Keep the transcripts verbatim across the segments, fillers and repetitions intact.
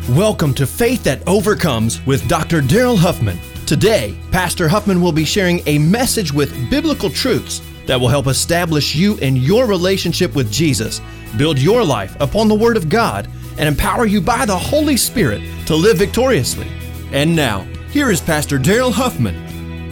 Welcome to Faith That Overcomes with Doctor Daryl Huffman. Today, Pastor Huffman will be sharing a message with biblical truths that will help establish you in your relationship with Jesus, build your life upon the Word of God, and empower you by the Holy Spirit to live victoriously. And now, here is Pastor Daryl Huffman.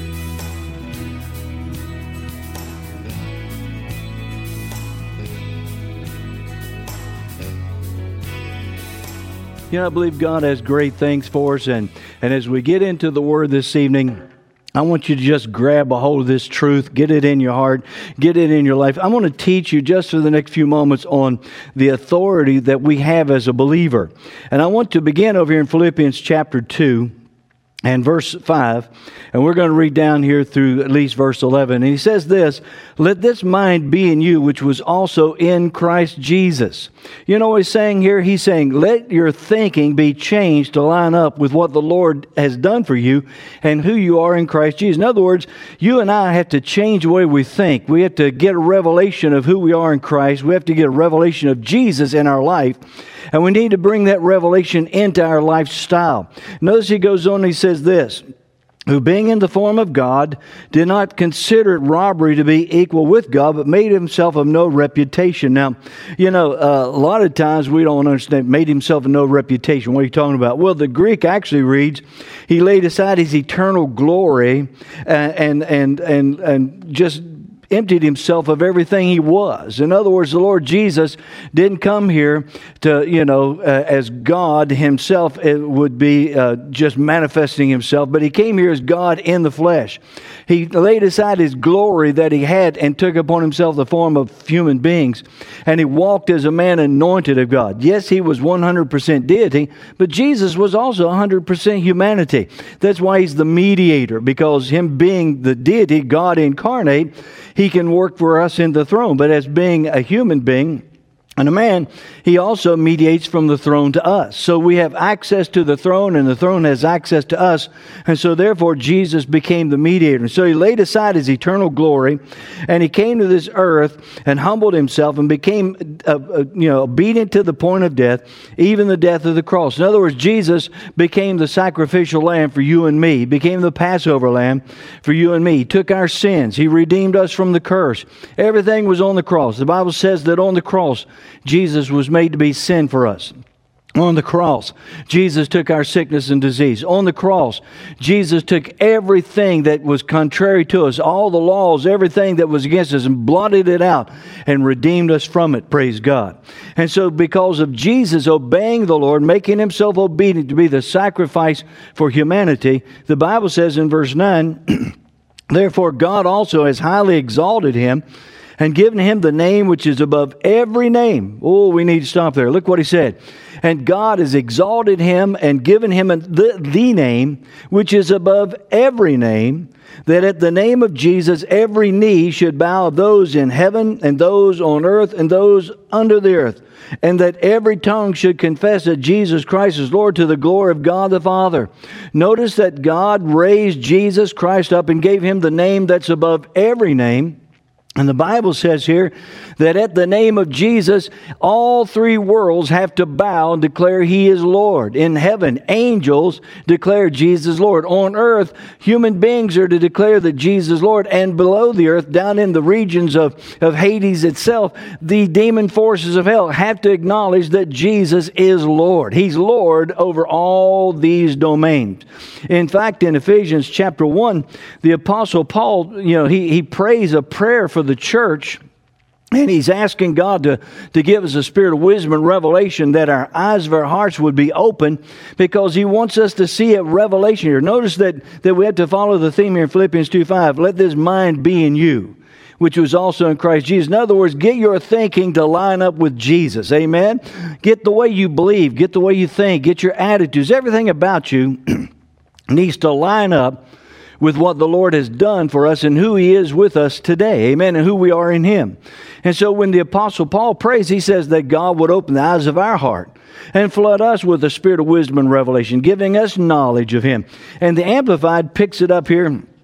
You know, I believe God has great things for us, and, and as we get into the Word this evening, I want you to just grab a hold of this truth, get it in your heart, get it in your life. I want to teach you just for the next few moments on the authority that we have as a believer. And I want to begin over here in Philippians chapter two. And verse five, and we're going to read down here through at least verse eleven. And he says this, "Let this mind be in you, which was also in Christ Jesus." You know what he's saying here? He's saying, let your thinking be changed to line up with what the Lord has done for you and who you are in Christ Jesus. In other words, you and I have to change the way we think. We have to get a revelation of who we are in Christ. We have to get a revelation of Jesus in our life. And we need to bring that revelation into our lifestyle. Notice he goes on and he says this, "Who being in the form of God, did not consider it robbery to be equal with God, but made himself of no reputation." Now, you know, uh, a lot of times we don't understand, made himself of no reputation. What are you talking about? Well, the Greek actually reads, he laid aside his eternal glory and, and, and, and, and just emptied himself of everything he was. In other words, the Lord Jesus didn't come here to, you know, uh, as God himself, it would be uh, just manifesting himself, but he came here as God in the flesh. He laid aside his glory that he had and took upon himself the form of human beings, and he walked as a man anointed of God. Yes, he was one hundred percent deity, but Jesus was also one hundred percent humanity. That's why he's the mediator, because him being the deity, God incarnate, he can work for us in the throne. But as being a human being and a man, he also mediates from the throne to us. So we have access to the throne, and the throne has access to us. And so therefore, Jesus became the mediator. So he laid aside his eternal glory, and he came to this earth and humbled himself and became uh, uh, you know, obedient to the point of death, even the death of the cross. In other words, Jesus became the sacrificial lamb for you and me. He became the Passover lamb for you and me. He took our sins. He redeemed us from the curse. Everything was on the cross. The Bible says that on the cross, Jesus was made to be sin for us. On the cross, Jesus took our sickness and disease. On the cross, Jesus took everything that was contrary to us, all the laws, everything that was against us, and blotted it out and redeemed us from it, praise God. And so because of Jesus obeying the Lord, making himself obedient to be the sacrifice for humanity, the Bible says in verse nine, "Therefore God also has highly exalted him, and given him the name which is above every name." Oh, we need to stop there. Look what he said. "And God has exalted him and given him the, the name which is above every name, that at the name of Jesus every knee should bow, of those in heaven and those on earth and those under the earth, and that every tongue should confess that Jesus Christ is Lord, to the glory of God the Father." Notice that God raised Jesus Christ up and gave him the name that's above every name. And the Bible says here that at the name of Jesus, all three worlds have to bow and declare he is Lord. In heaven, angels declare Jesus Lord. On earth, human beings are to declare that Jesus is Lord. And below the earth, down in the regions of, of Hades itself, the demon forces of hell have to acknowledge that Jesus is Lord. He's Lord over all these domains. In fact, in Ephesians chapter one, the Apostle Paul, you know, he, he prays a prayer for the church, and he's asking God to, to give us a spirit of wisdom and revelation, that our eyes of our hearts would be open, because he wants us to see a revelation here. Notice that, that we have to follow the theme here in Philippians two five. "Let this mind be in you, which was also in Christ Jesus." In other words, get your thinking to line up with Jesus. Amen? Get the way you believe, get the way you think, get your attitudes, everything about you needs to line up with what the Lord has done for us and who he is with us today. Amen. And who we are in him. And so when the Apostle Paul prays, he says that God would open the eyes of our heart and flood us with the spirit of wisdom and revelation, giving us knowledge of him. And the Amplified picks it up here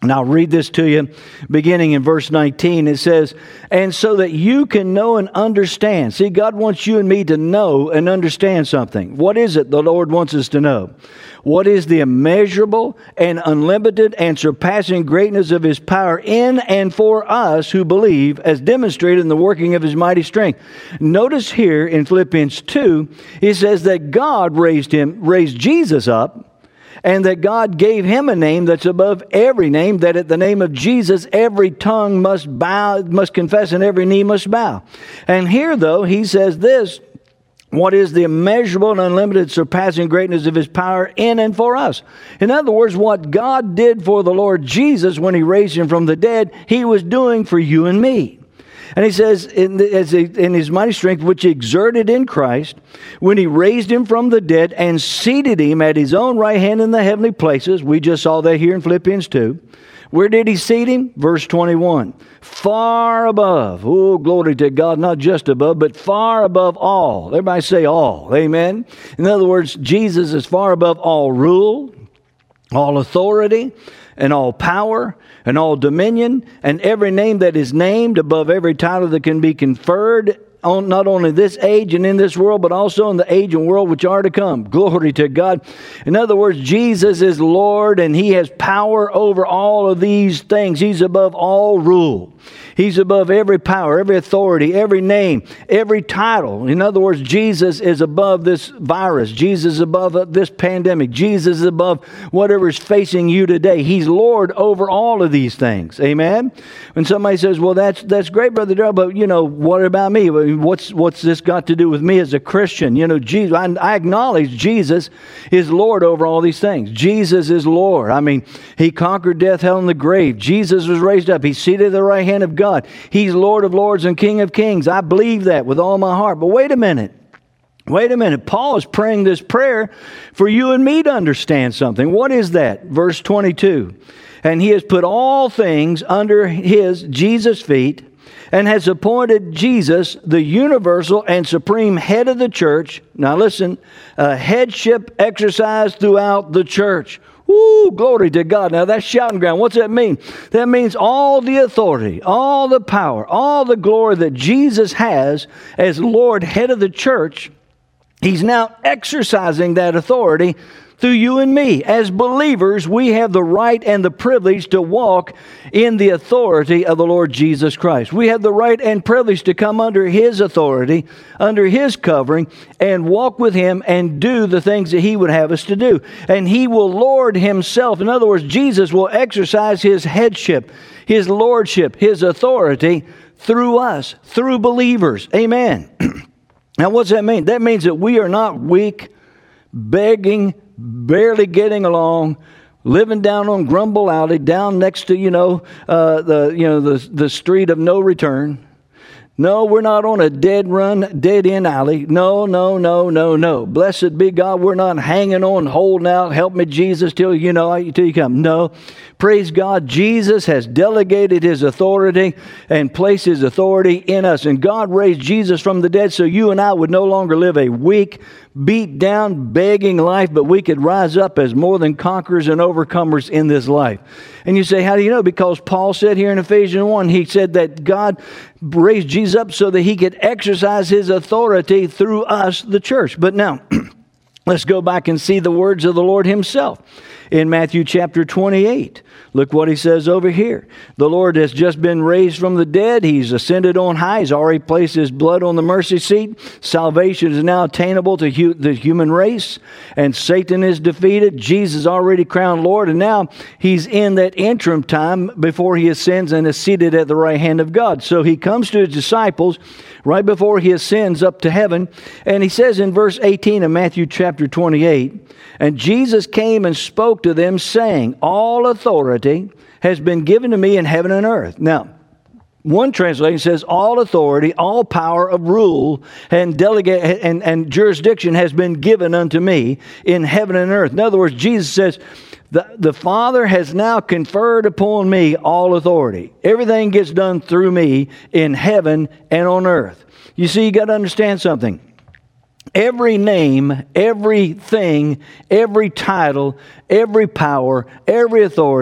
And I'll read this to you beginning in verse nineteen. It says, and so that you can know and understand. See, God wants you and me to know and understand something. What is it the Lord wants us to know? What is the immeasurable and unlimited and surpassing greatness of His power in and for us who believe, as demonstrated in the working of His mighty strength? Notice here in Philippians two, it says that God raised him, raised Jesus up, and that God gave Him a name that's above every name, that at the name of Jesus every tongue must bow, must confess, and every knee must bow. And here, though, He says this, what is the immeasurable and unlimited surpassing greatness of His power in and for us? In other words, what God did for the Lord Jesus when He raised Him from the dead, He was doing for you and me. And He says, in, the, as he, in His mighty strength, which He exerted in Christ, when He raised Him from the dead and seated Him at His own right hand in the heavenly places. We just saw that here in Philippians two. Where did He seat Him? Verse twenty-one. Far above. Oh, glory to God. Not just above, but far above all. Everybody say all. Amen. In other words, Jesus is far above all rule, all authority, and all power, and all dominion, and every name that is named, above every title that can be conferred on not only this age and in this world, but also in the age and world which are to come. Glory to God. In other words, Jesus is Lord, and He has power over all of these things. He's above all rule. He's above every power, every authority, every name, every title. In other words, Jesus is above this virus. Jesus is above this pandemic. Jesus is above whatever is facing you today. He's Lord over all of these things. Amen? When somebody says, well, that's that's great, Brother Darrell, but, you know, what about me? What's what's this got to do with me as a Christian? You know, Jesus, I, I acknowledge Jesus is Lord over all these things. Jesus is Lord. I mean, He conquered death, hell, and the grave. Jesus was raised up. He's seated at the right hand of God. God. He's Lord of lords and King of kings. I believe that with all my heart. But wait a minute. Wait a minute. Paul is praying this prayer for you and me to understand something. What is that? Verse twenty-two. And He has put all things under His, Jesus' feet, and has appointed Jesus the universal and supreme head of the church. Now listen, a headship exercised throughout the church. Woo, glory to God. Now that's shouting ground. What's that mean? That means all the authority, all the power, all the glory that Jesus has as Lord, head of the church, He's now exercising that authority through you and me. As believers, we have the right and the privilege to walk in the authority of the Lord Jesus Christ. We have the right and privilege to come under His authority, under His covering, and walk with Him and do the things that He would have us to do. And He will lord Himself. In other words, Jesus will exercise His headship, His lordship, His authority through us, through believers. Amen. Now, what's that mean? That means that we are not weak, begging, barely getting along, living down on Grumble Alley, down next to, you know, uh, the you know the the street of no return. No, we're not on a dead run, dead end alley. No, no, no, no, no. Blessed be God, we're not hanging on, holding out, help me Jesus till you know till you come. No. Praise God, Jesus has delegated His authority and placed His authority in us. And God raised Jesus from the dead so you and I would no longer live a weak, beat down, begging life, but we could rise up as more than conquerors and overcomers in this life. And you say, how do you know? Because Paul said here in Ephesians one, he said that God raised Jesus up so that He could exercise His authority through us, the church. But now, let's go back and see the words of the Lord Himself. In Matthew chapter twenty-eight, look what He says over here. The Lord has just been raised from the dead. He's ascended on high. He's already placed His blood on the mercy seat. Salvation is now attainable to hu- the human race. And Satan is defeated. Jesus is already crowned Lord. And now He's in that interim time before He ascends and is seated at the right hand of God. So He comes to His disciples right before He ascends up to heaven. And He says in verse eighteen of Matthew chapter twenty-eight, and Jesus came and spoke to them, saying, all authority has been given to me in heaven and earth. Now, one translation says, all authority, all power of rule and delegate and, and jurisdiction has been given unto me in heaven and earth. In other words, Jesus says, the, the Father has now conferred upon me all authority. Everything gets done through me in heaven and on earth. You see, you got to understand something. Every name, everything, every title, every power, every authority,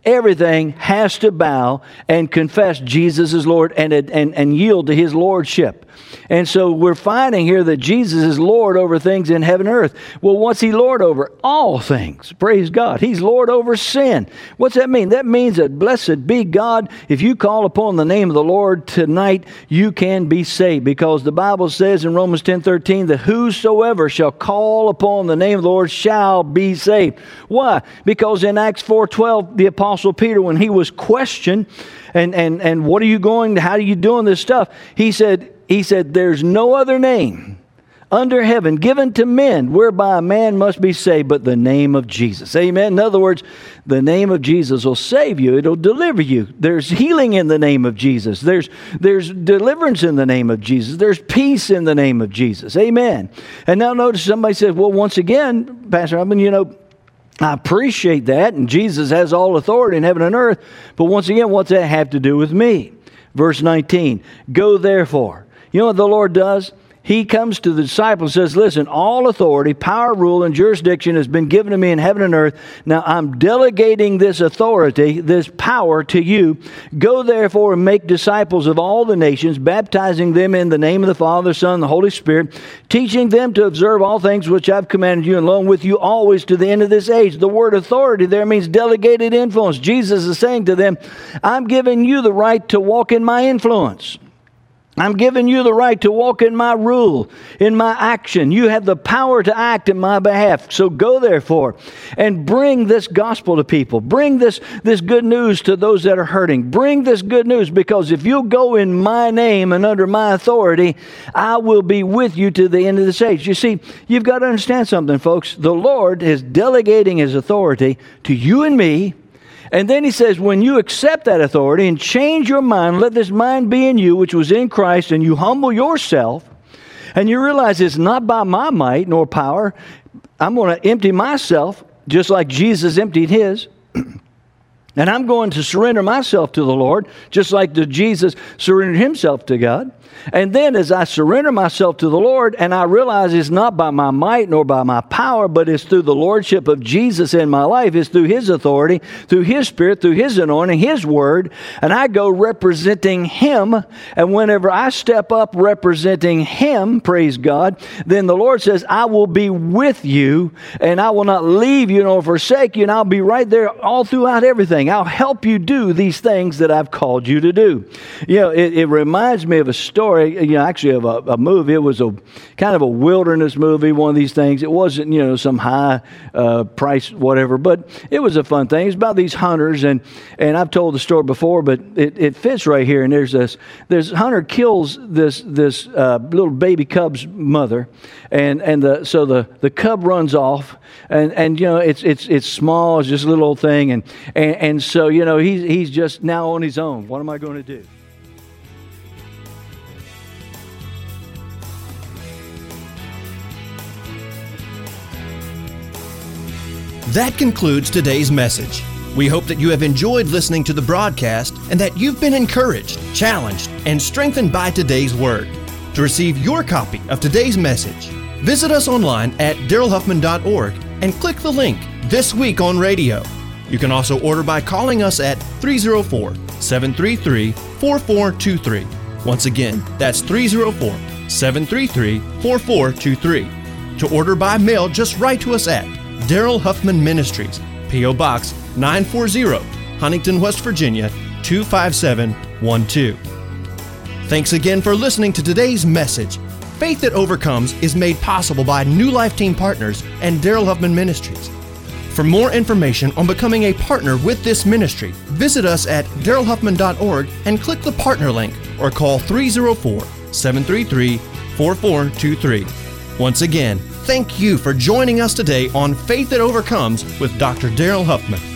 everything has to bow and confess Jesus is Lord and, and, and yield to his lordship. And so we're finding here that Jesus is Lord over things in heaven and earth. Well, what's he Lord over? All things. Praise God. He's Lord over sin. What's that mean? That means that blessed be God. If you call upon the name of the Lord tonight, you can be saved, because the Bible says in Romans ten thirteen that whosoever shall call upon the name of the Lord shall be saved. Why? Because in Acts four twelve, the Apostle Peter, when he was questioned, and, and, and what are you going to, how are you doing this stuff? He said, He said, there's no other name under heaven given to men whereby a man must be saved but the name of Jesus. Amen. In other words, the name of Jesus will save you. It'll deliver you. There's healing in the name of Jesus. There's, there's deliverance in the name of Jesus. There's peace in the name of Jesus. Amen. And now notice somebody says, well, once again, Pastor Huffman, you know, I appreciate that, and Jesus has all authority in heaven and earth, but once again, what's that have to do with me? Verse nineteen, go therefore. You know what the Lord does? He comes to the disciples and says, listen, all authority, power, rule, and jurisdiction has been given to me in heaven and earth. Now I'm delegating this authority, this power to you. Go therefore and make disciples of all the nations, baptizing them in the name of the Father, Son, and the Holy Spirit, teaching them to observe all things which I've commanded you, and lo, with you always to the end of this age. The word authority there means delegated influence. Jesus is saying to them, I'm giving you the right to walk in my influence. I'm giving you the right to walk in my rule, in my action. You have the power to act in my behalf. So go therefore and bring this gospel to people. Bring this, this good news to those that are hurting. Bring this good news, because if you'll go in my name and under my authority, I will be with you to the end of this age. You see, you've got to understand something, folks. The Lord is delegating his authority to you and me. And then he says, when you accept that authority and change your mind, let this mind be in you, which was in Christ, and you humble yourself, and you realize it's not by my might nor power. I'm going to empty myself just like Jesus emptied his. And I'm going to surrender myself to the Lord, just like the Jesus surrendered himself to God. And then as I surrender myself to the Lord, and I realize it's not by my might nor by my power, but it's through the lordship of Jesus in my life. It's through his authority, through his spirit, through his anointing, his word. And I go representing him. And whenever I step up representing him, praise God, then the Lord says, I will be with you, and I will not leave you nor forsake you, and I'll be right there all throughout everything. I'll help you do these things that I've called you to do. You know, it, it reminds me of a story, you know, actually of a, a movie. It was a kind of a wilderness movie, one of these things. It wasn't, you know, some high uh, price, whatever, but it was a fun thing. It's about these hunters, and, and I've told the story before, but it, it fits right here. And there's this, this hunter kills this this uh, little baby cub's mother, and and the so the, the cub runs off, and, and you know, it's it's it's small, it's just a little old thing, and and, and so, you know, he's he's just now on his own. What am I going to do? That concludes today's message. We hope that you have enjoyed listening to the broadcast and that you've been encouraged, challenged, and strengthened by today's word. To receive your copy of today's message, visit us online at daryl huffman dot org and click the link This Week on Radio. You can also order by calling us at three oh four, seven three three, four four two three. Once again, that's three oh four, seven three three, four four two three. To order by mail, just write to us at Daryl Huffman Ministries, P O Box nine forty, Huntington, West Virginia two five seven one two. Thanks again for listening to today's message. Faith That Overcomes is made possible by New Life Team Partners and Daryl Huffman Ministries. For more information on becoming a partner with this ministry, visit us at daryl huffman dot org and click the partner link, or call three oh four, seven three three, four four two three. Once again, thank you for joining us today on Faith That Overcomes with Doctor Daryl Huffman.